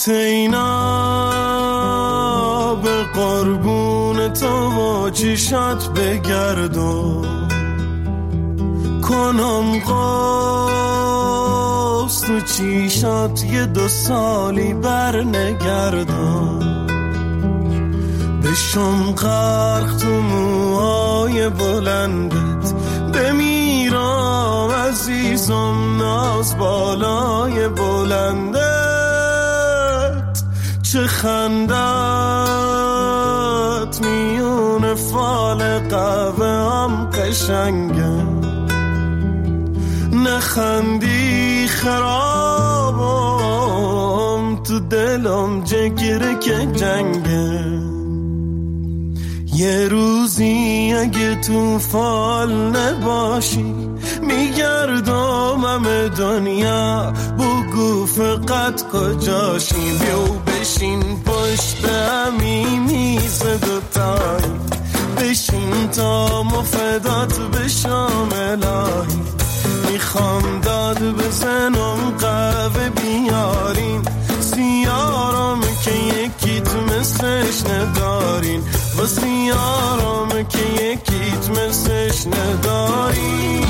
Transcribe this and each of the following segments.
اینا به قربون تو و چشات بگردم، کنم قوس تو چشات یه 2 سالی بر نگردم، بشم غرق تو موهای بلندت، بمیرم عزیزم ناز بالای بلندت، چه خندت میون فال قهوه هم قشنگه، نخندی خرابم تو دلم جگره که جنگه، یه روزی اگه تو فال نباشی میگردم همه دنیا، بگو فقط کجاشی، بیو بشین پشت همی میز دوتایی، بشین تا مفدات بشم الهی، میخوام داد بزنم قهوه بیارین، سیارم که یکیت مثلش ندارین، و سیارم که یکیت مثلش ندارین.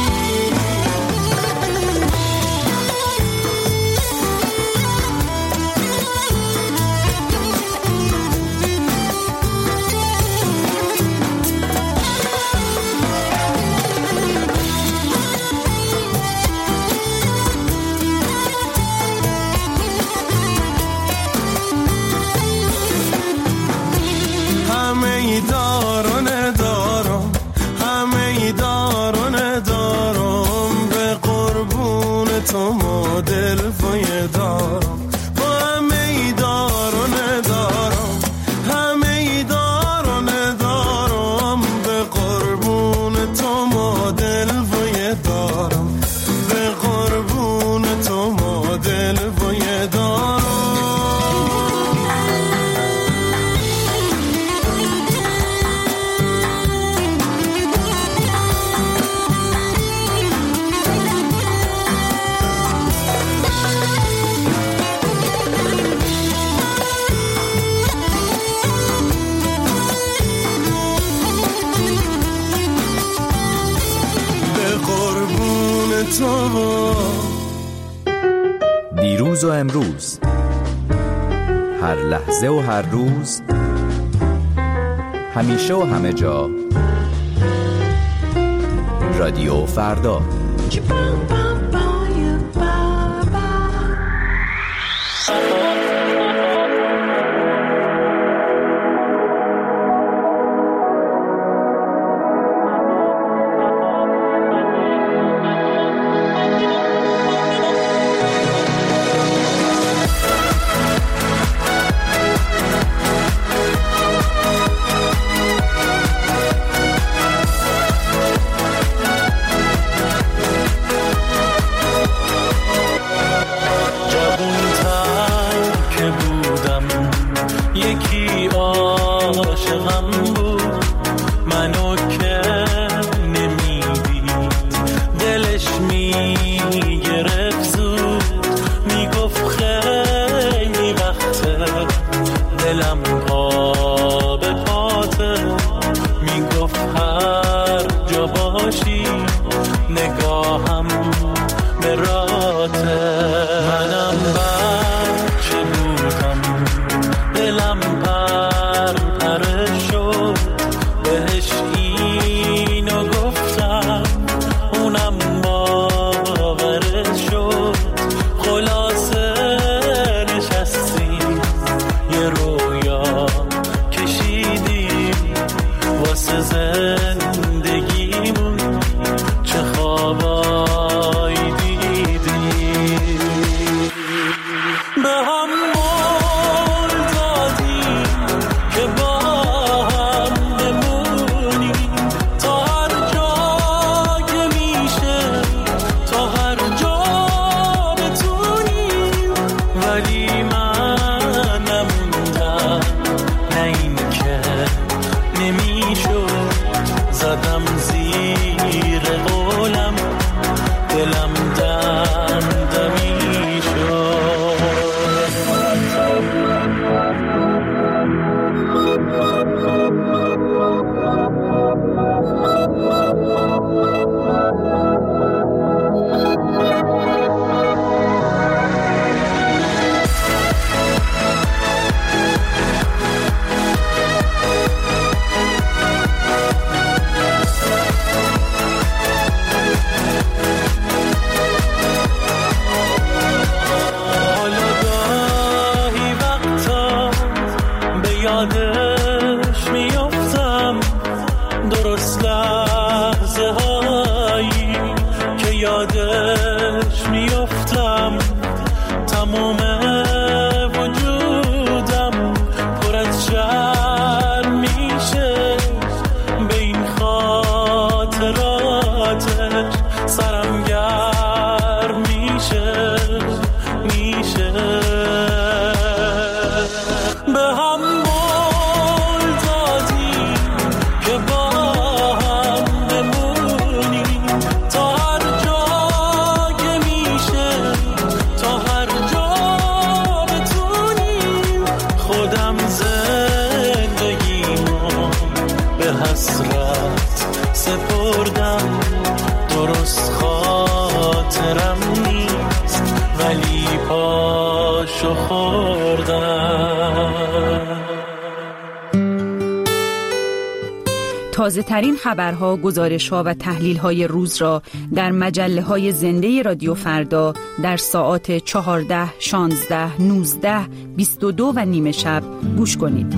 تو مدل وای دارم، با همه دار و ندارم، همه دار و ندارم، به قربون تو مدل وای دارم، به قربون تو مدل وای دارم. دیروز و امروز، هر لحظه و هر روز، همیشه و همه جا، رادیو فردا. سرم گرم میشه به هم بول دادیم که با هم بمونیم تا هر جا که میشه، تا هر جا بتونیم. خودم زندگیمو به حسرت سپردم، درست خاطرم نیست ولی پاشو خوردم. تازه ترین خبرها، گزارش‌ها و تحلیل‌های روز را در مجله‌های زنده رادیو فردا در ساعات 14، 16، 19، 22 و نیمه شب گوش کنید.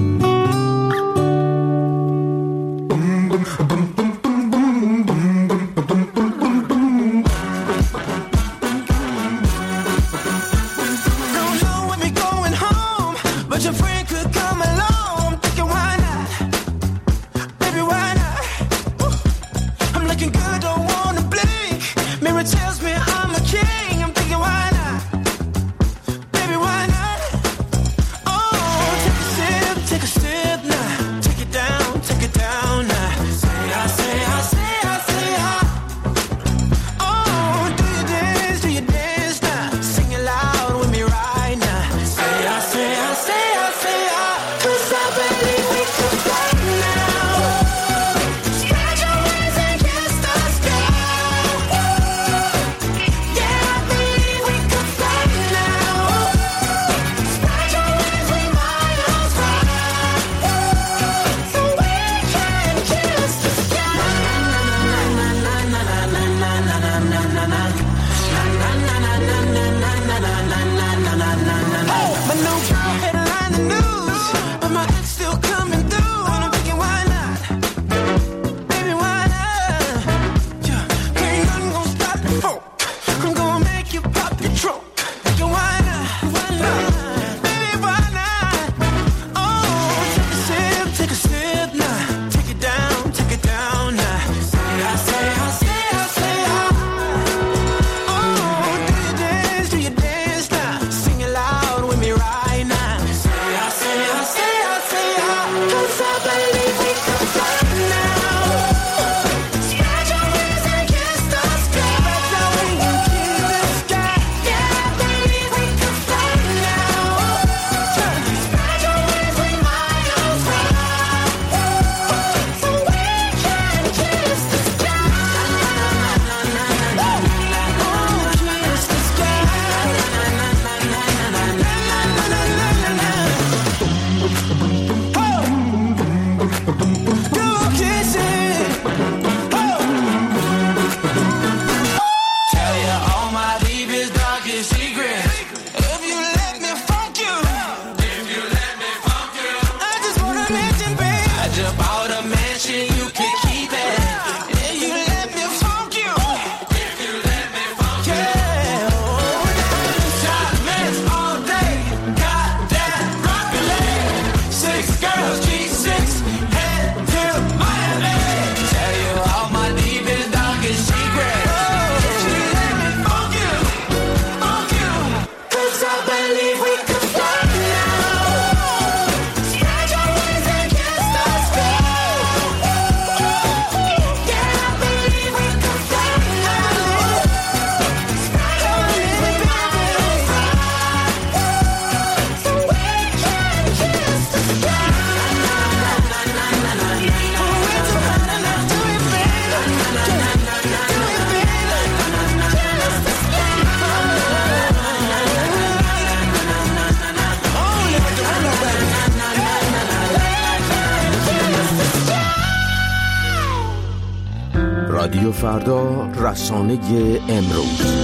رادیو فردا، رسانه امروز.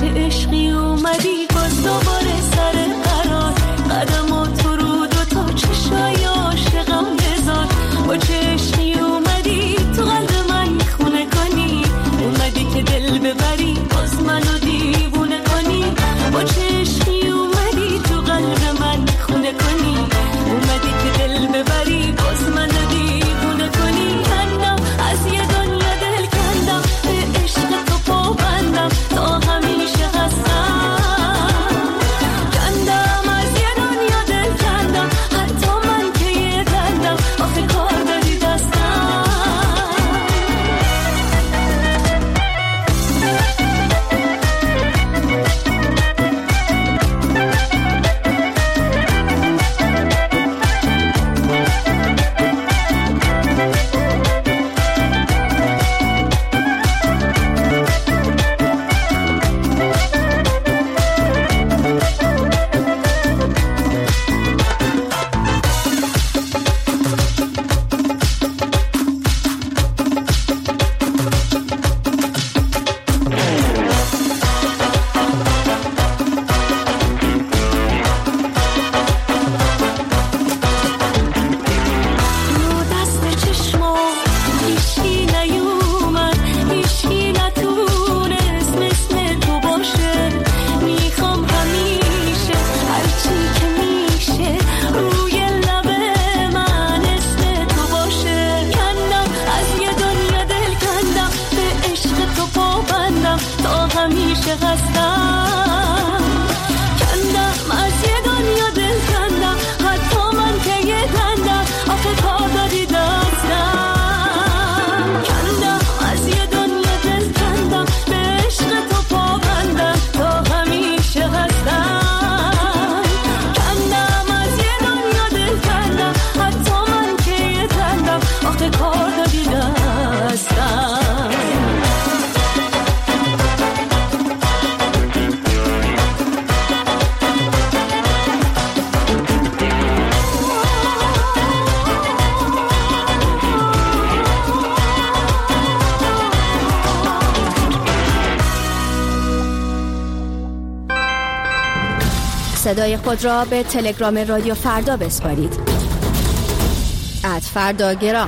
چه عشقی اومدی باز دوباره سر قرار، قدمات رو دو تا چشای عاشقم بذار. با چه عشقی اومدی تو قلب من خونه کنی، اومدی که دل ببری باز منو دیوونه کنی. با چه عشقی اومدی تو قلب من خونه کنی، اومدی که دل ببری باز منو دیوونه کنی. کندم از یه دنیا دل کندم، به عشق تو پابندم تا همیشه هستم. کندم از یه دنیا دل کندم، حتی من که یه کندم آخه کار دادی دستم. صدای خود را به تلگرام رادیو فردا بسپارید. @فرداگرام.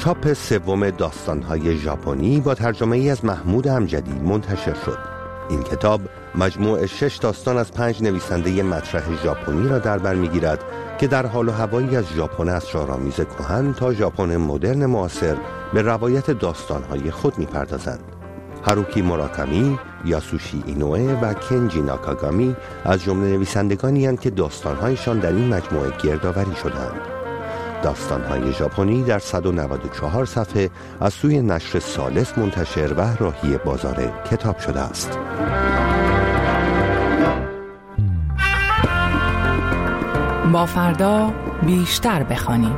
چاپ سوم داستان‌های ژاپنی با ترجمه ای از محمود امجدی منتشر شد. این کتاب مجموع 6 داستان از 5 نویسنده مطرح ژاپنی را در بر می‌گیرد که در حال و هوایی از ژاپن اسرارآمیز کهن تا ژاپن مدرن معاصر به روایت داستان‌های خود می‌پردازند. هاروکی موراکامی، یاسوشی اینوئه و کنجی ناکاگامی از جمله نویسندگانی هستند که داستان‌هایشان در این مجموعه گردآوری شدند. داستان‌های ژاپنی در 194 صفحه از سوی نشر ثالث منتشر و راهی بازار کتاب شده است. با فردا بیشتر بخوانیم.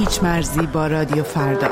هیچ مرزی با رادیو فردا.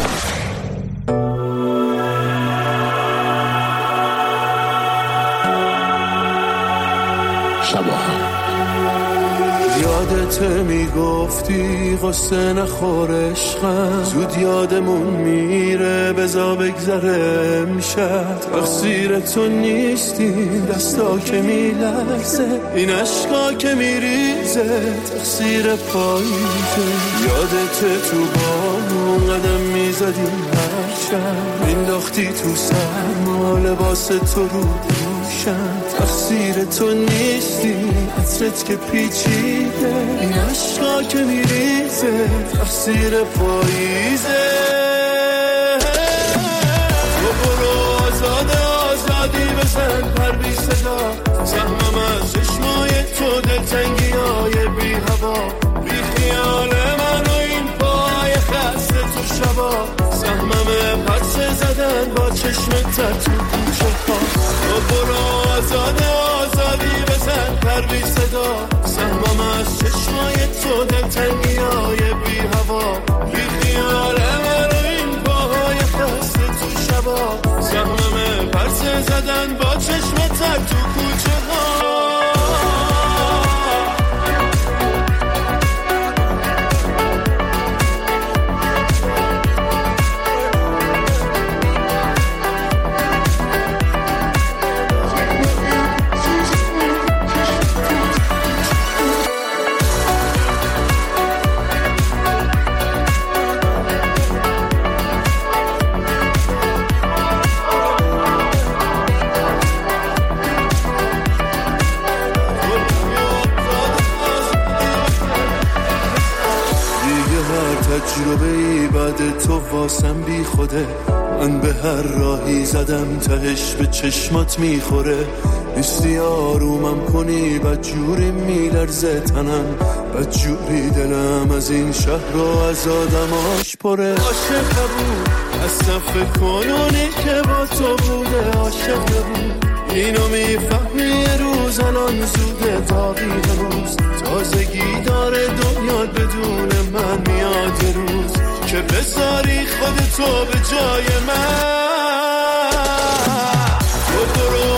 یادت میگفتی قصه نخور عشقم، زود یادمون میره بزا بگذره امشب. تقصیر تو نیستیم دستا که میلرزه، این عشقا که میریزه تقصیر پاییزه. یادت تو بامون قدم میزدیم هر شب، مینداختی تو سرما لباس تو رو دوشم. تقصیر تو نیستی عطرت که پیچیده، این عشقا که میریزه تقصیر پاییزه. تو برو آزادی بزن پر بی صدا، سهمم از چشمای تو دلتنگی های بی هوا، بی خیال من و این پای خسته تو شبا. سهمم پرسه زدن با چشمت تو کوچه ها. تو برو آزادی بزن پر بی صدا، سهمم از چشمای تو دلتنگی های بی هوا، بی خیال من و این پاهای خسته تو شبا. سهمم پرسه زدن با چشمت تو کوچه ها. تجربه‌ای بعد تو واسم بی خوده، من به هر راهی زدم تهش به چشمات میخوره. نیستی آرومم کنی بدجوری میلرزه تنم، بدجوری دلم از این شهر و از آدماش پره. عاشق بود اصلا فکر کنونی که با تو بوده، عاشق بود اینو میفهمی یه روز الان زوده داغی هنوز. تازگی داره دنیا بدون من میاد یه روز که بذاری خودتو به جای من. تو برو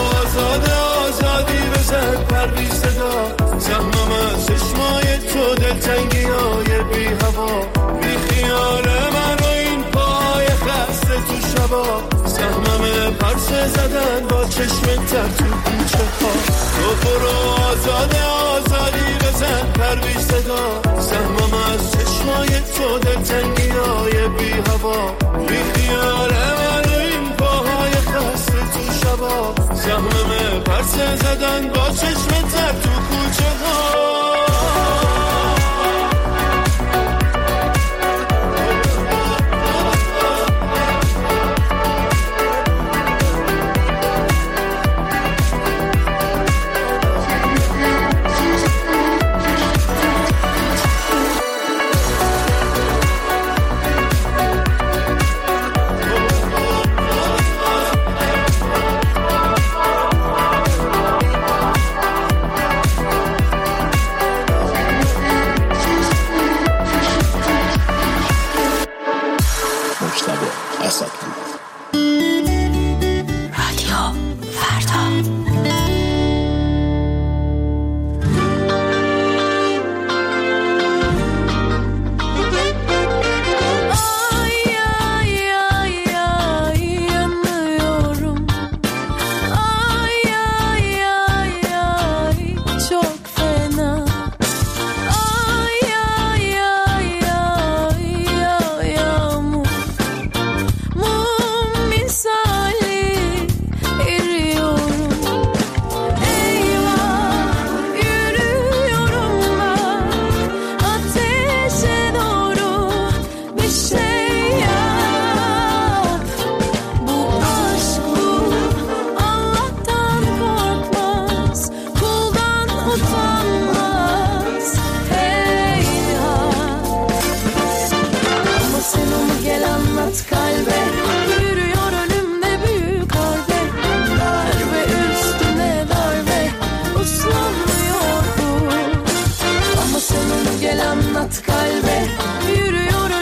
آزادی بزن پر بی صدا، سهمم از چشمای تو دلتنگی های بی هوا، بی خیال من و این پای خسته تو شبا. سهمم پرسه زدن با چشمت تو کوچه ها. تو برو آزادی بزن پر بی صدا، سهمم از چشمای تو دلتنگی های بی هوا، بی خیال من و این پاهای خسته تو شبا. سهمم پرسه زدن با چشمت تو کوچه ها. Anlat kalbe yürüyor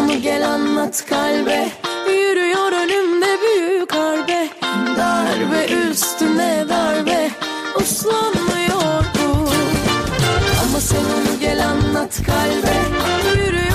onu gel anlat kalbe. Yürüyor önümde büyük harbe, darbe üstüne darbe, uslanmıyor bu. Ama sen onu gel anlat kalbe. Yürüyor